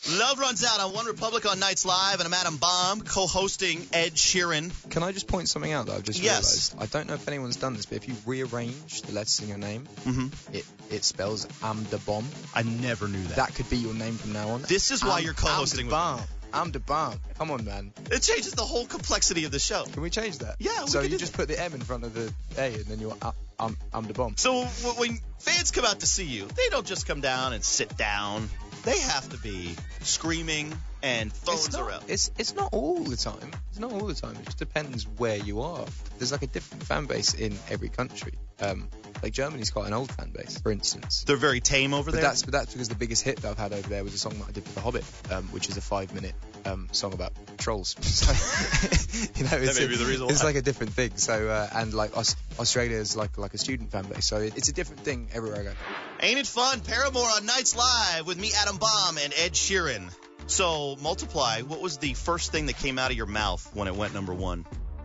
Love runs out on One Republic on Nights Live, and I'm Adam Bomb, co-hosting Ed Sheeran. Can I just point something out that I've just Yes. realised? I don't know if anyone's done this, but if you rearrange the letters in your name, it spells Am the Bomb. I never knew that. That could be your name from now on. This is why you're co-hosting with me. I'm the Bomb. Come on, man. It changes the whole complexity of the show. Can we change that? Yeah, we So can you do just put the M in front of the A, and then you're I'm the Bomb. So when fans come out to see you, they don't just come down and sit down. They have to be screaming and phones around. It's not all the time. It's not all the time. It just depends where you are. There's like a different fan base in every country. Like Germany's quite an old fan base, for instance. They're very tame over there. But that's because the biggest hit that I've had over there was a song that I did for The Hobbit, which is a 5-minute song about trolls. So, That may be the reason why. It's like a different thing. So and like Australia is like a student fan base. So it's a different thing everywhere I go. Ain't it fun? Paramore on Nights Live with me, Adam Bomb, and Ed Sheeran. So, Multiply, what was the first thing that came out of your mouth when it went number one?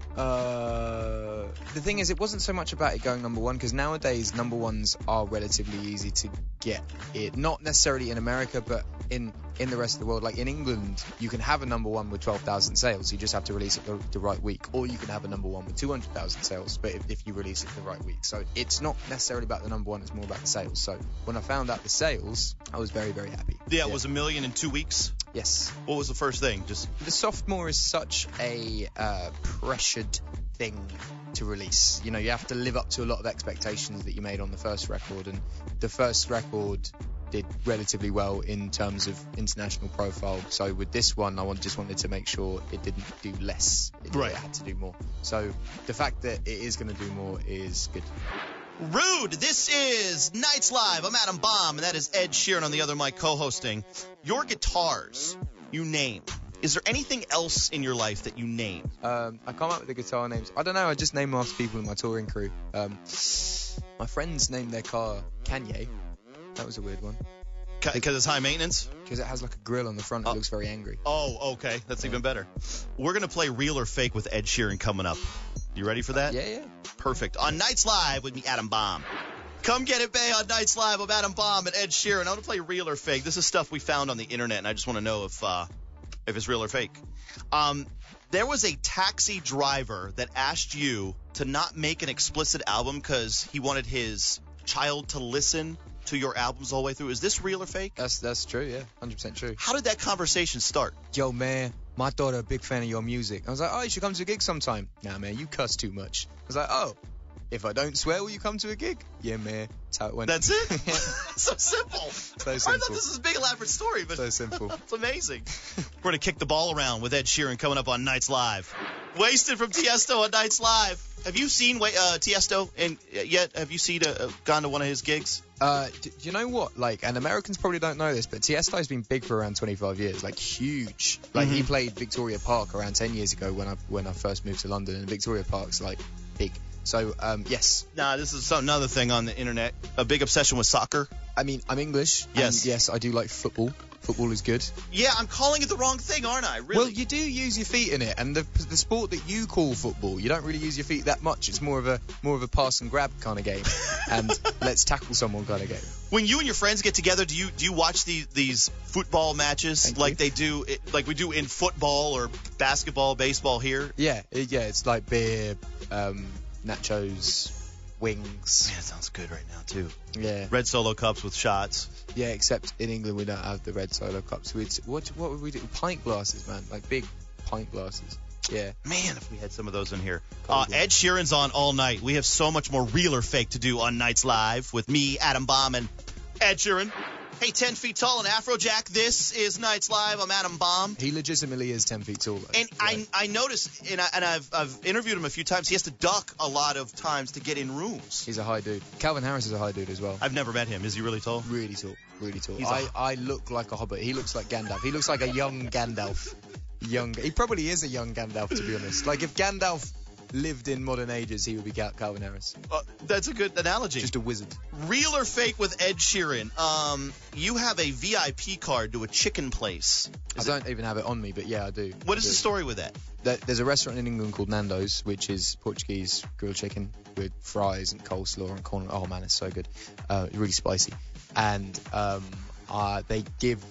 The thing is, it wasn't so much about it going number one, because nowadays number ones are relatively easy to get. Not necessarily in America, but in the rest of the world. Like in England, you can have a number one with 12,000 sales. You just have to release it the right week. Or you can have a number one with 200,000 sales, but if you release it the right week. So it's not necessarily about the number one, it's more about the sales. So when I found out the sales, I was very, very happy. Yeah, it was 1 million in 2 weeks? Yes. What was the first thing? The sophomore is such a pressured thing to release. You know, you have to live up to a lot of expectations that you made on the first record, and the first record did relatively well in terms of international profile. So with this one, I just wanted to make sure it didn't do less. It had to do more. So the fact that it is going to do more is good. Rude, this is Nights Live. I'm Adam Bomb, and that is Ed Sheeran on the other mic co-hosting. Your guitars, you name. Is there anything else in your life that you name? I come up with the guitar names. I don't know, I just name them after people in my touring crew. My friends named their car Kanye. That was a weird one. Because it's high maintenance? Because it has like a grill on the front. It looks very angry. Oh, okay. That's even better. We're going to play Real or Fake with Ed Sheeran coming up. You ready for that? Yeah. Perfect. On Nights Live with me, Adam Bomb. Come get it, Bay, on Nights Live. I'm Adam Bomb and Ed Sheeran. I'm going to play Real or Fake. This is stuff we found on the internet, and I just want to know if it's real or fake. There was a taxi driver that asked you to not make an explicit album because he wanted his child to listen to your albums all the way through. Is this real or fake? That's true, yeah. 100% true. How did that conversation start? Yo, man, my daughter a big fan of your music. I was like, oh, you should come to a gig sometime. Nah, man, you cuss too much. I was like, oh, if I don't swear, will you come to a gig? Yeah, man. That's how it went. That's it? So simple. So I simple. thought this was a big elaborate story, but So simple. it's amazing. We're going to kick the ball around with Ed Sheeran coming up on Nights Live. Wasted from Tiesto on Nights Live. Have you seen Tiesto yet? Have you gone to one of his gigs? You know what? Like, and Americans probably don't know this, but Tiesto's been big for around 25 years. Like, huge. Like, he played Victoria Park around 10 years ago when I first moved to London, and Victoria Park's, like, big. So, yes. Nah, this is another thing on the internet. A big obsession with soccer. I mean, I'm English. Yes. And yes, I do like football. Football is good. Yeah, I'm calling it the wrong thing, aren't I? Really? Well, you do use your feet in it, and the sport that you call football, you don't really use your feet that much. It's more of a pass and grab kind of game, and let's tackle someone kind of game. When you and your friends get together, do you watch these football matches Thank you. like we do in football or basketball, baseball here? Yeah. It's like beer, nachos, wings. Man, it sounds good right now too. Yeah. Red Solo cups with shots. Yeah, except in England we don't have the red Solo cups. What would we do? Pint glasses, man. Like big pint glasses. Yeah. Man, if we had some of those in here. Ed Sheeran's on all night. We have so much more real or fake to do on Nights Live with me, Adam Bomb, and Ed Sheeran. Hey, 10 feet tall and Afrojack. This is Nights Live. I'm Adam Bomb. He legitimately is 10 feet tall. Though. And right. I noticed, and I've interviewed him a few times, he has to duck a lot of times to get in rooms. He's a high dude. Calvin Harris is a high dude as well. I've never met him. Is he really tall? Really tall. Really tall. He's I look like a hobbit. He looks like Gandalf. He looks like a young Gandalf. He probably is a young Gandalf, to be honest. Like, if Gandalf lived in modern ages, he would be Calvin Harris. That's a good analogy. Just a wizard. Real or fake with Ed Sheeran? You have a VIP card to a chicken place. I don't even have it on me, but yeah, I do. What is the story with that? There's a restaurant in England called Nando's, which is Portuguese grilled chicken with fries and coleslaw and corn. Oh man, it's so good. Really spicy. And they give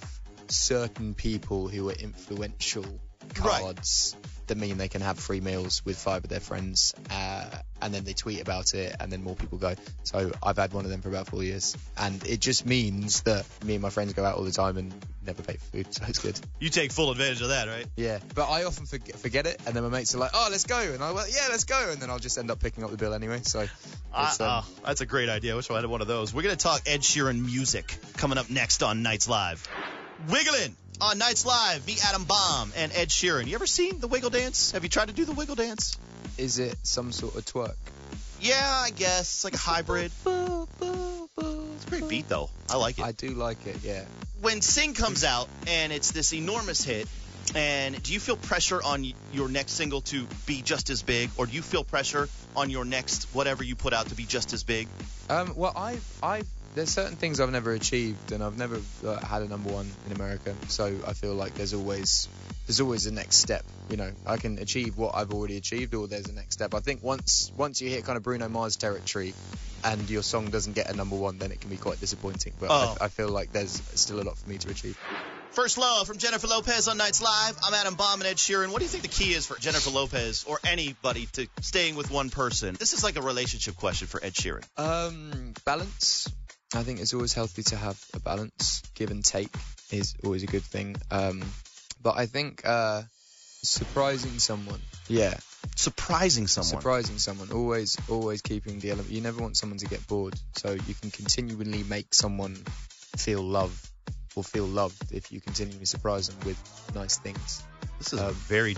certain people who are influential cards that mean they can have free meals with 5 of their friends, and then they tweet about it, and then more people go. So I've had one of them for about 4 years, and it just means that me and my friends go out all the time and never pay for food, so it's good. You take full advantage of that, right? Yeah, but I often forget it, and then my mates are like, "Oh, let's go," and I'm like, "Yeah, let's go," and then I'll just end up picking up the bill anyway. So that's a great idea. I wish I had one of those. We're gonna talk Ed Sheeran music coming up next on Nights Live. Wiggling on Nights Live, meet Adam Bomb and Ed Sheeran. You ever seen the Wiggle Dance? Have you tried to do the Wiggle Dance? Is it some sort of twerk? Yeah, I guess. It's like a hybrid. It's a great beat, though. I like it. I do like it, yeah. When Sing comes out, and it's this enormous hit, and do you feel pressure on your next single to be just as big, or do you feel pressure on your next whatever you put out to be just as big? Well, there's certain things I've never achieved, and I've never had a number one in America. So I feel like there's always a next step. You know, I can achieve what I've already achieved, or there's a next step. I think once you hit kind of Bruno Mars territory, and your song doesn't get a number one, then it can be quite disappointing. But I feel like there's still a lot for me to achieve. First Love from Jennifer Lopez on Nights Live. I'm Adam Bomb and Ed Sheeran. What do you think the key is for Jennifer Lopez or anybody to staying with one person? This is like a relationship question for Ed Sheeran. Balance. I think it's always healthy to have a balance. Give and take is always a good thing. But I think surprising someone. Yeah. Surprising someone. Always keeping the element. You never want someone to get bored. So you can continually make someone feel love or feel loved if you continually surprise them with nice things. This is very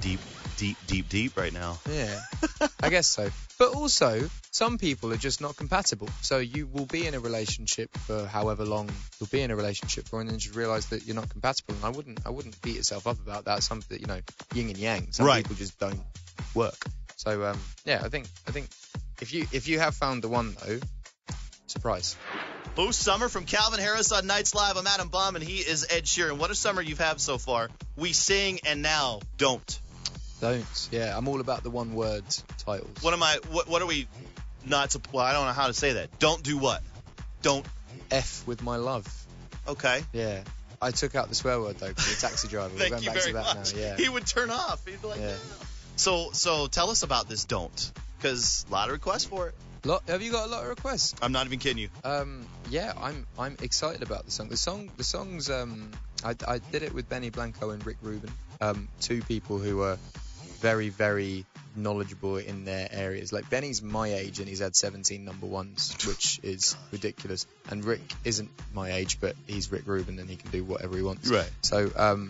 deep right now. Yeah, I guess so. But also, some people are just not compatible. So you will be in a relationship for however long you'll be in a relationship for, and then just realise that you're not compatible. And I wouldn't beat yourself up about that. Something that, yin and yang. Some people just don't work. So I think if you have found the one though, surprise. Boost Summer from Calvin Harris on Nights Live. I'm Adam Bomb, and he is Ed Sheeran. What a summer you've had so far. We Sing and Now Don't. Don't. Yeah, I'm all about the one-word titles. What are we not? Well, I don't know how to say that. Don't do what? Don't. F with my love. Okay. Yeah. I took out the swear word, though, because the taxi driver. Thank We're going you back very to that much. now. Yeah. He would turn off. He'd be like, yeah. No. So tell us about this Don't, because a lot of requests for it. Have you got a lot of requests? I'm not even kidding you. Yeah, I'm excited about the song. The song's I did it with Benny Blanco and Rick Rubin, 2 people who are very, very knowledgeable in their areas. Like, Benny's my age and he's had 17 number ones, which is ridiculous. And Rick isn't my age, but he's Rick Rubin and he can do whatever he wants. Right. So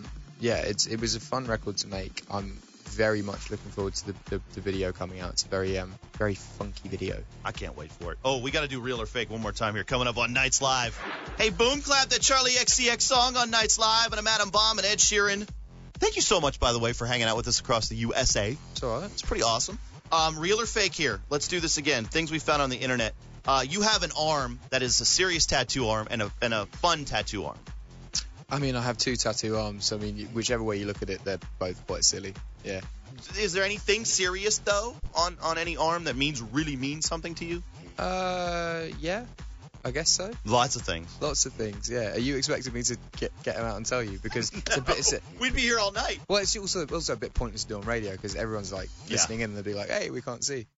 it was a fun record to make. I'm very much looking forward to the video coming out. It's a very funky video. I can't wait for it. Oh, we got to do Real or Fake one more time here. Coming up on Nights Live. Hey, boom clap that Charlie XCX song on Nights Live, and I'm Adam Bomb and Ed Sheeran. Thank you so much, by the way, for hanging out with us across the USA. It's all right. It's pretty awesome. Real or Fake here. Let's do this again. Things we found on the internet. You have an arm that is a serious tattoo arm and a fun tattoo arm. I mean, I have 2 tattoo arms. I mean, whichever way you look at it, they're both quite silly. Yeah. Is there anything serious, though, on any arm that really means something to you? Yeah, I guess so. Lots of things. Lots of things, yeah. Are you expecting me to get them out and tell you? Because it's a bit... We'd be here all night. Well, it's also a bit pointless to do on radio because everyone's, like, listening in and they'll be like, hey, we can't see.